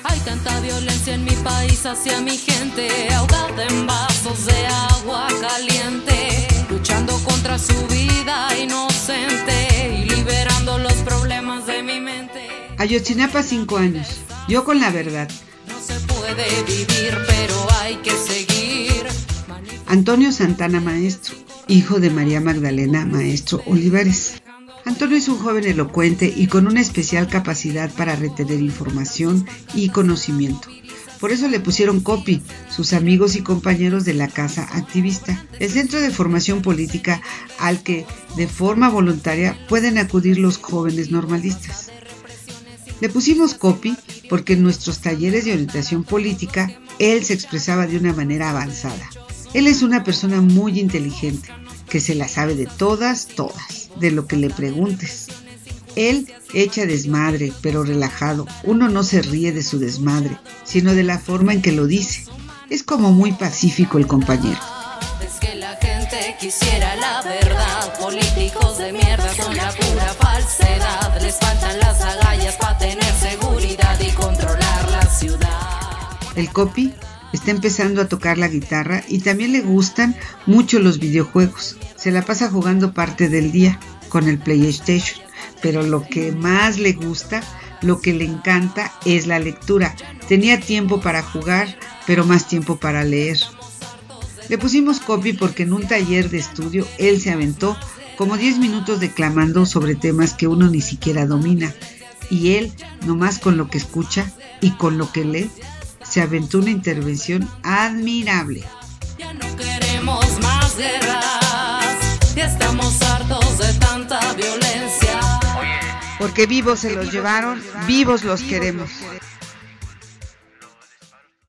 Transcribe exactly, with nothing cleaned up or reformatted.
Hay tanta violencia en mi país hacia mi gente, ahogada en vasos de agua caliente, luchando contra su vida inocente y liberando los problemas de mi mente. Ayotzinapa, cinco años. Yo con la verdad. No se puede vivir, pero hay que seguir. Antonio Santana Maestro, hijo de María Magdalena Maestro Olivares. Antonio es un joven elocuente y con una especial capacidad para retener información y conocimiento. Por eso le pusieron Copi, sus amigos y compañeros de la Casa Activista, el centro de formación política al que de forma voluntaria pueden acudir los jóvenes normalistas. Le pusimos Copi porque en nuestros talleres de orientación política él se expresaba de una manera avanzada. Él es una persona muy inteligente, que se la sabe de todas, todas, de lo que le preguntes. Él echa desmadre, pero relajado. Uno no se ríe de su desmadre, sino de la forma en que lo dice. Es como muy pacífico el compañero. Es que la gente quisiera la verdad. Políticos de mierda son la pura falsedad. Les faltan las agallas para tener seguridad y controlar la ciudad. El Copi está empezando a tocar la guitarra y también le gustan mucho los videojuegos. Se la pasa jugando parte del día con el PlayStation, pero lo que más le gusta, lo que le encanta es la lectura. Tenía tiempo para jugar, pero más tiempo para leer. Le pusimos Copi porque en un taller de estudio él se aventó como diez minutos declamando sobre temas que uno ni siquiera domina, y él, nomás con lo que escucha y con lo que lee, se aventó una intervención admirable. Ya no queremos más guerras, ya estamos hartos de tanta violencia. Porque vivos se los llevaron, vivos los queremos.